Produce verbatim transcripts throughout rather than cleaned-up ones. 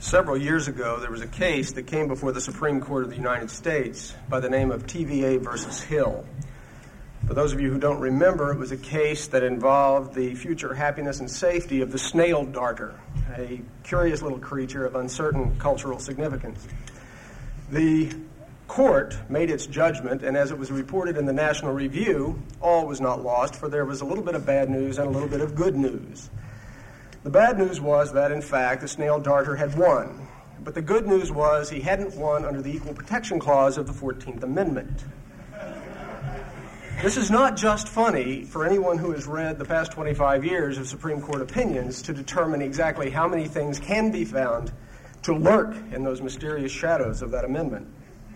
Several years ago, there was a case that came before the Supreme Court of the United States by the name of T V A versus Hill. For those of you who don't remember, it was a case that involved the future happiness and safety of the snail darter, a curious little creature of uncertain cultural significance. The court made its judgment, and as it was reported in the National Review, all was not lost, for there was a little bit of bad news and a little bit of good news. The bad news was that, in fact, the snail darter had won. But the good news was he hadn't won under the Equal Protection Clause of the fourteenth Amendment. This is not just funny for anyone who has read the past twenty-five years of Supreme Court opinions to determine exactly how many things can be found to lurk in those mysterious shadows of that amendment.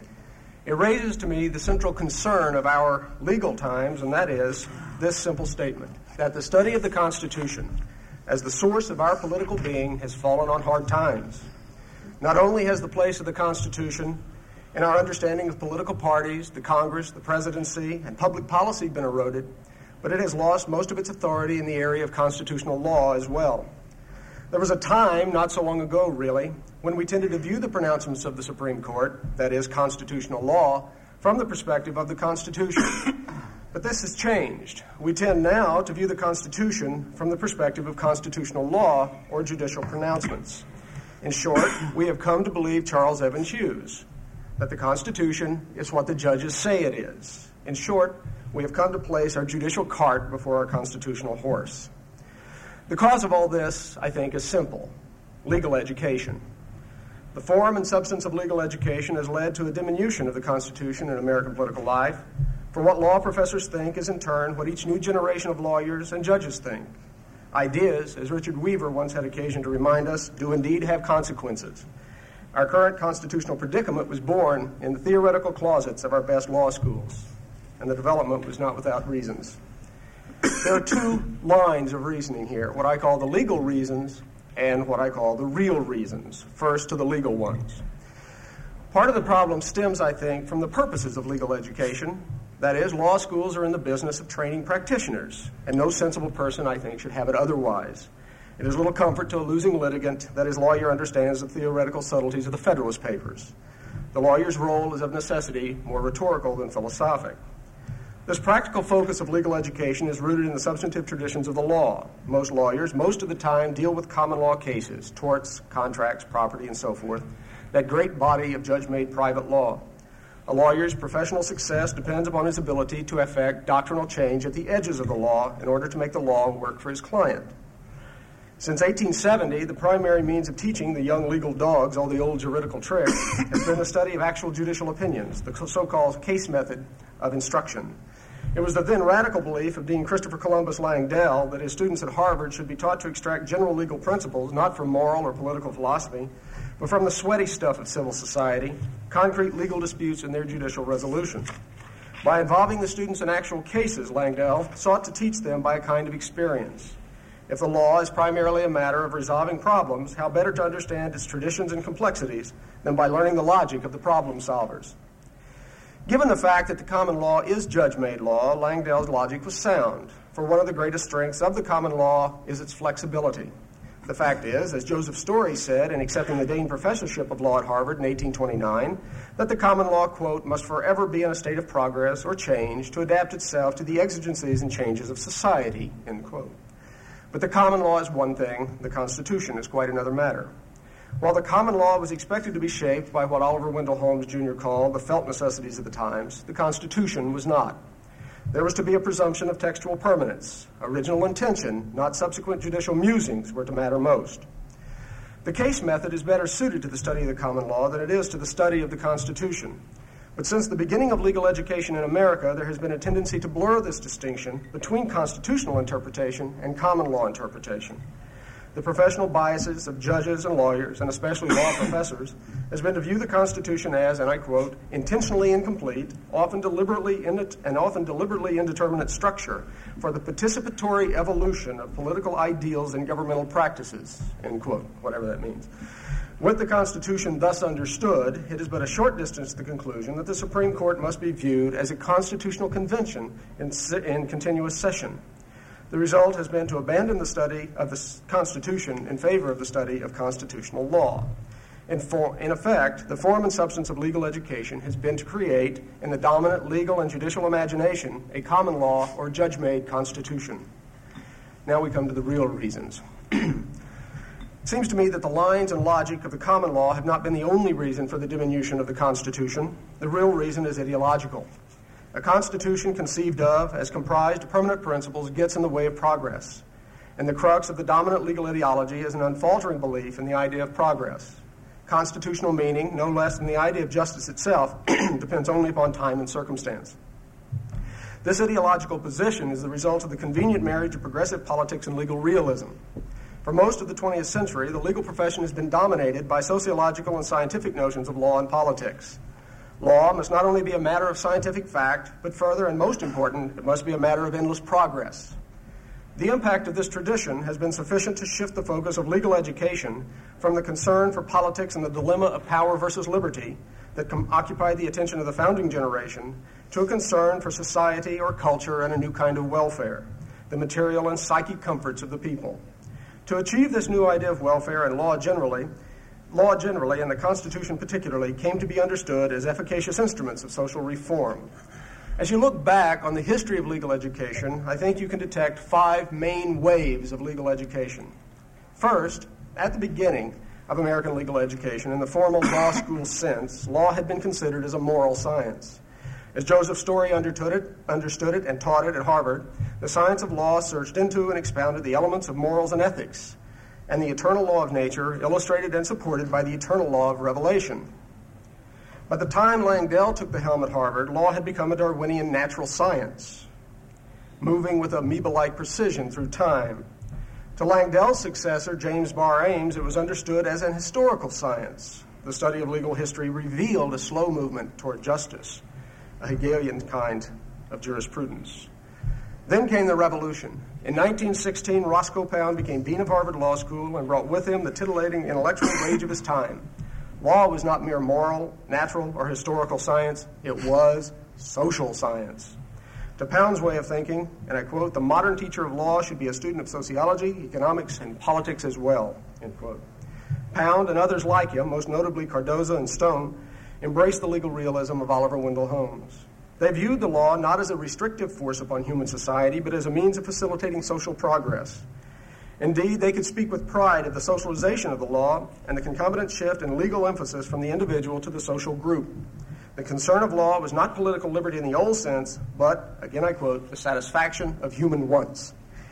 It raises to me the central concern of our legal times, and that is this simple statement, that the study of the Constitution as the source of our political being has fallen on hard times. Not only has the place of the Constitution in our understanding of political parties, the Congress, the presidency, and public policy been eroded, but it has lost most of its authority in the area of constitutional law as well. There was a time, not so long ago really, when we tended to view the pronouncements of the Supreme Court, that is, constitutional law, from the perspective of the Constitution. But this has changed. We tend now to view the Constitution from the perspective of constitutional law or judicial pronouncements. In short, we have come to believe Charles Evans Hughes, that the Constitution is what the judges say it is. In short, we have come to place our judicial cart before our constitutional horse. The cause of all this, I think, is simple: legal education. The form and substance of legal education has led to a diminution of the Constitution in American political life. For what law professors think is in turn what each new generation of lawyers and judges think. Ideas, as Richard Weaver once had occasion to remind us, do indeed have consequences. Our current constitutional predicament was born in the theoretical closets of our best law schools, and the development was not without reasons. There are two lines of reasoning here, what I call the legal reasons and what I call the real reasons. First, to the legal ones. Part of the problem stems, I think, from the purposes of legal education. That is, law schools are in the business of training practitioners, and no sensible person, I think, should have it otherwise. It is little comfort to a losing litigant that his lawyer understands the theoretical subtleties of the Federalist Papers. The lawyer's role is of necessity more rhetorical than philosophic. This practical focus of legal education is rooted in the substantive traditions of the law. Most lawyers, most of the time, deal with common law cases, torts, contracts, property, and so forth, that great body of judge-made private law. A lawyer's professional success depends upon his ability to effect doctrinal change at the edges of the law in order to make the law work for his client. Since eighteen seventy, the primary means of teaching the young legal dogs all the old juridical tricks has been the study of actual judicial opinions, the so-called case method of instruction. It was the then radical belief of Dean Christopher Columbus Langdell that his students at Harvard should be taught to extract general legal principles, not from moral or political philosophy, but from the sweaty stuff of civil society, concrete legal disputes and their judicial resolution. By involving the students in actual cases, Langdell sought to teach them by a kind of experience. If the law is primarily a matter of resolving problems, how better to understand its traditions and complexities than by learning the logic of the problem solvers? Given the fact that the common law is judge-made law, Langdell's logic was sound, for one of the greatest strengths of the common law is its flexibility. The fact is, as Joseph Story said in accepting the Dane Professorship of Law at Harvard in eighteen twenty-nine, that the common law, quote, must forever be in a state of progress or change to adapt itself to the exigencies and changes of society, end quote. But the common law is one thing, the Constitution is quite another matter. While the common law was expected to be shaped by what Oliver Wendell Holmes Junior called the felt necessities of the times, the Constitution was not. There was to be a presumption of textual permanence. Original intention, not subsequent judicial musings, were to matter most. The case method is better suited to the study of the common law than it is to the study of the Constitution. But since the beginning of legal education in America, there has been a tendency to blur this distinction between constitutional interpretation and common law interpretation. The professional biases of judges and lawyers, and especially law professors, has been to view the Constitution as, and I quote, intentionally incomplete, often deliberately in and often deliberately indeterminate structure for the participatory evolution of political ideals and governmental practices, end quote, whatever that means. With the Constitution thus understood, it is but a short distance to the conclusion that the Supreme Court must be viewed as a constitutional convention in, in continuous session. The result has been to abandon the study of the Constitution in favor of the study of constitutional law. In, for, in effect, the form and substance of legal education has been to create, in the dominant legal and judicial imagination, a common law or judge-made constitution. Now we come to the real reasons. It seems to me that the lines and logic of the common law have not been the only reason for the diminution of the Constitution. The real reason is ideological. A Constitution conceived of as comprised of permanent principles gets in the way of progress. And the crux of the dominant legal ideology is an unfaltering belief in the idea of progress. Constitutional meaning, no less than the idea of justice itself, depends only upon time and circumstance. This ideological position is the result of the convenient marriage of progressive politics and legal realism. For most of the twentieth century, the legal profession has been dominated by sociological and scientific notions of law and politics. Law must not only be a matter of scientific fact, but further and most important, it must be a matter of endless progress. The impact of this tradition has been sufficient to shift the focus of legal education from the concern for politics and the dilemma of power versus liberty that com- occupied the attention of the founding generation to a concern for society or culture and a new kind of welfare, the material and psychic comforts of the people. To achieve this new idea of welfare and law generally, law generally and the Constitution particularly came to be understood as efficacious instruments of social reform. As you look back on the history of legal education, I think you can detect five main waves of legal education. First, at the beginning of American legal education, in the formal law school sense, law had been considered as a moral science. As Joseph Story understood it, understood it and taught it at Harvard, the science of law searched into and expounded the elements of morals and ethics, and the eternal law of nature, illustrated and supported by the eternal law of revelation. By the time Langdell took the helm at Harvard, law had become a Darwinian natural science, moving with amoeba-like precision through time. To Langdell's successor, James Barr Ames, it was understood as an historical science. The study of legal history revealed a slow movement toward justice, a Hegelian kind of jurisprudence. Then came the revolution. In nineteen sixteen, Roscoe Pound became dean of Harvard Law School and brought with him the titillating intellectual rage of his time. Law was not mere moral, natural, or historical science. It was social science. To Pound's way of thinking, and I quote, "The modern teacher of law should be a student of sociology, economics, and politics as well," end quote. Pound and others like him, most notably Cardozo and Stone, embraced the legal realism of Oliver Wendell Holmes. They viewed the law not as a restrictive force upon human society, but as a means of facilitating social progress. Indeed, they could speak with pride of the socialization of the law and the concomitant shift in legal emphasis from the individual to the social group. The concern of law was not political liberty in the old sense, but, again I quote, the satisfaction of human wants.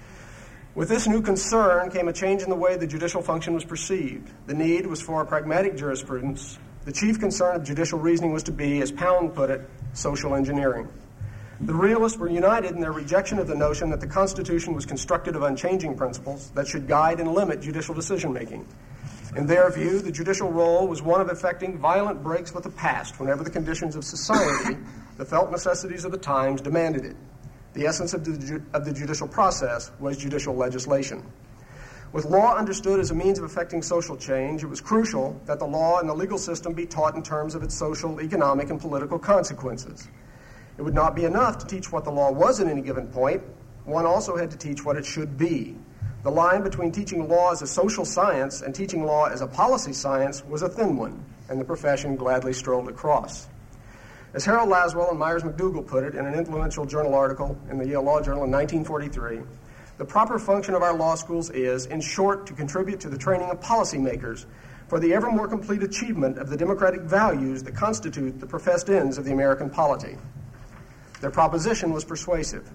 With this new concern came a change in the way the judicial function was perceived. The need was for a pragmatic jurisprudence. The chief concern of judicial reasoning was to be, as Pound put it, social engineering. The realists were united in their rejection of the notion that the Constitution was constructed of unchanging principles that should guide and limit judicial decision-making. In their view, the judicial role was one of effecting violent breaks with the past whenever the conditions of society, the felt necessities of the times, demanded it. The essence of the, ju- of the judicial process was judicial legislation. With law understood as a means of effecting social change, it was crucial that the law and the legal system be taught in terms of its social, economic, and political consequences. It would not be enough to teach what the law was at any given point. One also had to teach what it should be. The line between teaching law as a social science and teaching law as a policy science was a thin one, and the profession gladly strolled across. As Harold Laswell and Myers McDougall put it in an influential journal article in the Yale Law Journal in nineteen forty-three, the proper function of our law schools is, in short, to contribute to the training of policymakers for the ever more complete achievement of the democratic values that constitute the professed ends of the American polity. Their proposition was persuasive.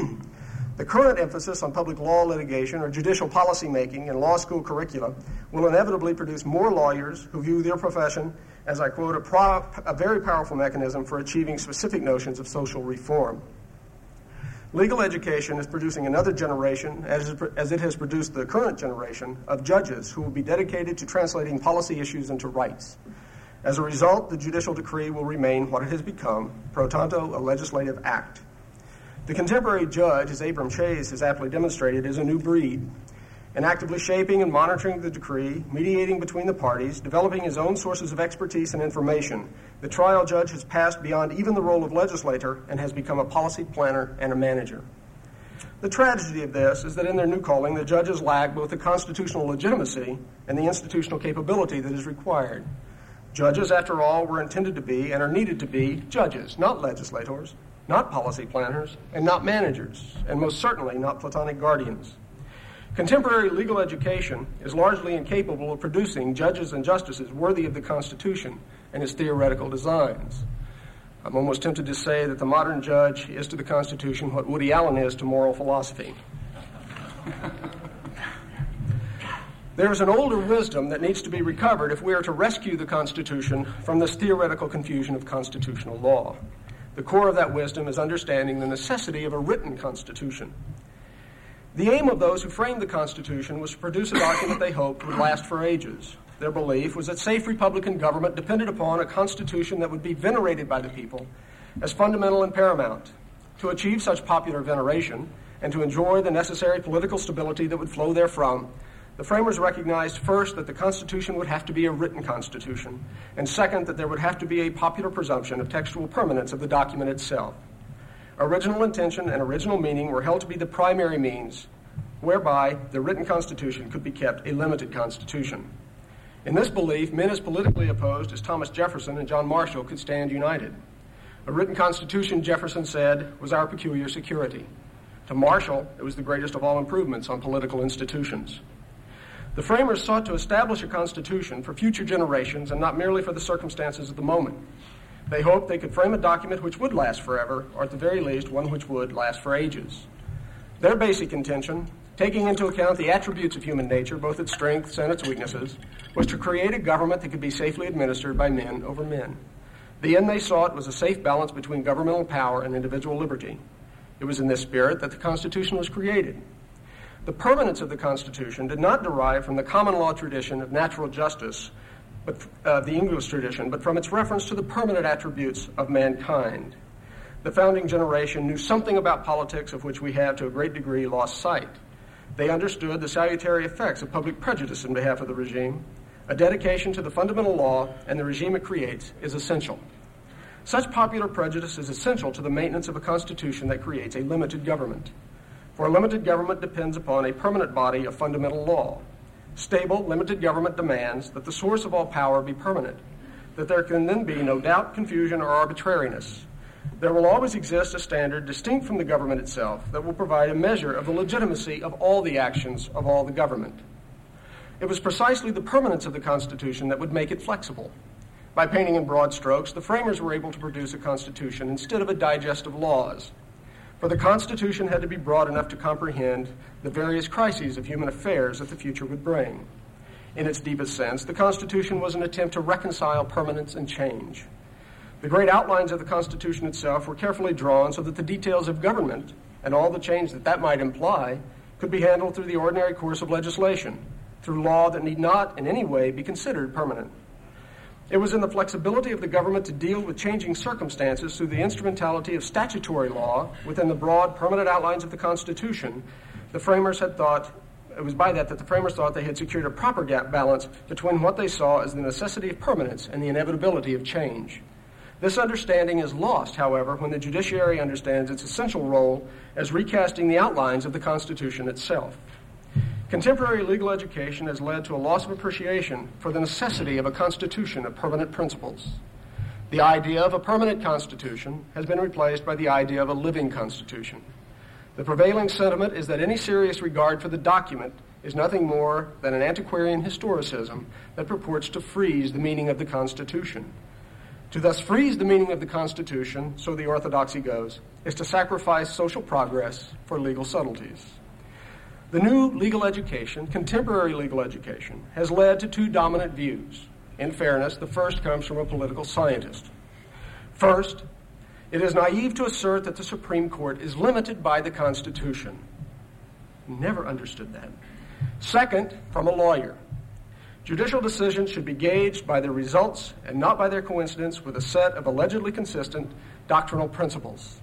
The current emphasis on public law litigation or judicial policymaking in law school curricula will inevitably produce more lawyers who view their profession as, I quote, a, pro- a very powerful mechanism for achieving specific notions of social reform. Legal education is producing another generation, as, as it has produced the current generation, of judges who will be dedicated to translating policy issues into rights. As a result, the judicial decree will remain what it has become, pro tanto, a legislative act. The contemporary judge, as Abram Chase has aptly demonstrated, is a new breed. In actively shaping and monitoring the decree, mediating between the parties, developing his own sources of expertise and information, the trial judge has passed beyond even the role of legislator and has become a policy planner and a manager. The tragedy of this is that in their new calling, the judges lack both the constitutional legitimacy and the institutional capability that is required. Judges, after all, were intended to be and are needed to be judges, not legislators, not policy planners, and not managers, and most certainly not platonic guardians. Contemporary legal education is largely incapable of producing judges and justices worthy of the Constitution and its theoretical designs. I'm almost tempted to say that the modern judge is to the Constitution what Woody Allen is to moral philosophy. There is an older wisdom that needs to be recovered if we are to rescue the Constitution from this theoretical confusion of constitutional law. The core of that wisdom is understanding the necessity of a written Constitution. The aim of those who framed the Constitution was to produce a document they hoped would last for ages. Their belief was that safe Republican government depended upon a Constitution that would be venerated by the people as fundamental and paramount. To achieve such popular veneration and to enjoy the necessary political stability that would flow therefrom, the framers recognized first that the Constitution would have to be a written Constitution, and second that there would have to be a popular presumption of textual permanence of the document itself. Original intention and original meaning were held to be the primary means whereby the written Constitution could be kept a limited Constitution. In this belief, men as politically opposed as Thomas Jefferson and John Marshall could stand united. A written Constitution, Jefferson said, was our peculiar security. To Marshall, it was the greatest of all improvements on political institutions. The framers sought to establish a Constitution for future generations and not merely for the circumstances of the moment. They hoped they could frame a document which would last forever, or at the very least, one which would last for ages. Their basic intention, taking into account the attributes of human nature, both its strengths and its weaknesses, was to create a government that could be safely administered by men over men. The end they sought was a safe balance between governmental power and individual liberty. It was in this spirit that the Constitution was created. The permanence of the Constitution did not derive from the common law tradition of natural justice, but uh, the English tradition, but from its reference to the permanent attributes of mankind. The founding generation knew something about politics of which we have, to a great degree, lost sight. They understood the salutary effects of public prejudice in behalf of the regime. A dedication to the fundamental law and the regime it creates is essential. Such popular prejudice is essential to the maintenance of a Constitution that creates a limited government. For a limited government depends upon a permanent body of fundamental law. Stable, limited government demands that the source of all power be permanent, that there can then be no doubt, confusion, or arbitrariness. There will always exist a standard distinct from the government itself that will provide a measure of the legitimacy of all the actions of all the government. It was precisely the permanence of the Constitution that would make it flexible. By painting in broad strokes, the framers were able to produce a Constitution instead of a digest of laws. For the Constitution had to be broad enough to comprehend the various crises of human affairs that the future would bring. In its deepest sense, the Constitution was an attempt to reconcile permanence and change. The great outlines of the Constitution itself were carefully drawn so that the details of government and all the change that that might imply could be handled through the ordinary course of legislation, through law that need not in any way be considered permanent. It was in the flexibility of the government to deal with changing circumstances through the instrumentality of statutory law within the broad, permanent outlines of the Constitution. The framers had thought, it was by that that the framers thought they had secured a proper gap balance between what they saw as the necessity of permanence and the inevitability of change. This understanding is lost, however, when the judiciary understands its essential role as recasting the outlines of the Constitution itself. Contemporary legal education has led to a loss of appreciation for the necessity of a Constitution of permanent principles. The idea of a permanent Constitution has been replaced by the idea of a living Constitution. The prevailing sentiment is that any serious regard for the document is nothing more than an antiquarian historicism that purports to freeze the meaning of the Constitution. To thus freeze the meaning of the Constitution, so the orthodoxy goes, is to sacrifice social progress for legal subtleties. The new legal education, contemporary legal education, has led to two dominant views. In fairness, the first comes from a political scientist. First, it is naive to assert that the Supreme Court is limited by the Constitution. Never understood that. Second, from a lawyer. Judicial decisions should be gauged by their results and not by their coincidence with a set of allegedly consistent doctrinal principles.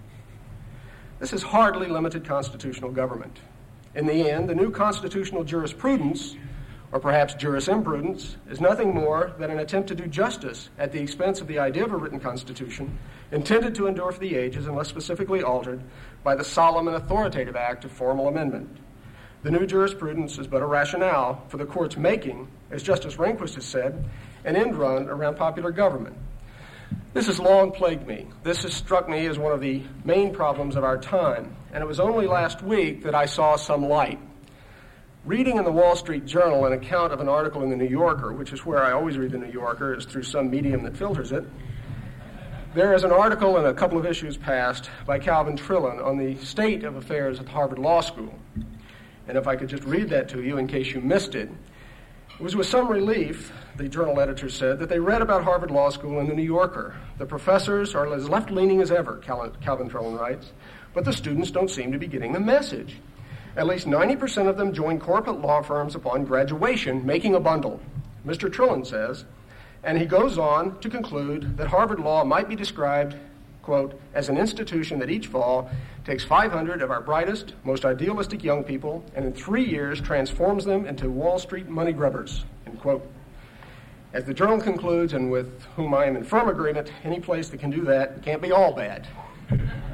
This is hardly limited constitutional government. In the end, the new constitutional jurisprudence or perhaps jurisprudence, is nothing more than an attempt to do justice at the expense of the idea of a written constitution intended to endure for the ages unless specifically altered by the solemn and authoritative act of formal amendment. The new jurisprudence is but a rationale for the court's making, as Justice Rehnquist has said, an end run around popular government. This has long plagued me. This has struck me as one of the main problems of our time, and it was only last week that I saw some light. Reading in the Wall Street Journal an account of an article in the New Yorker, which is where I always read the New Yorker, is through some medium that filters it, there is an article in a couple of issues past by Calvin Trillin on the state of affairs at Harvard Law School. And if I could just read that to you in case you missed it, it was with some relief, the journal editor said, that they read about Harvard Law School in the New Yorker. The professors are as left-leaning as ever, Calvin Trillin writes, but the students don't seem to be getting the message. At least ninety percent of them join corporate law firms upon graduation, making a bundle, Mister Trillin says, and he goes on to conclude that Harvard Law might be described, quote, as an institution that each fall takes five hundred of our brightest, most idealistic young people and in three years transforms them into Wall Street money grubbers, end quote. As the journal concludes, and with whom I am in firm agreement, any place that can do that can't be all bad.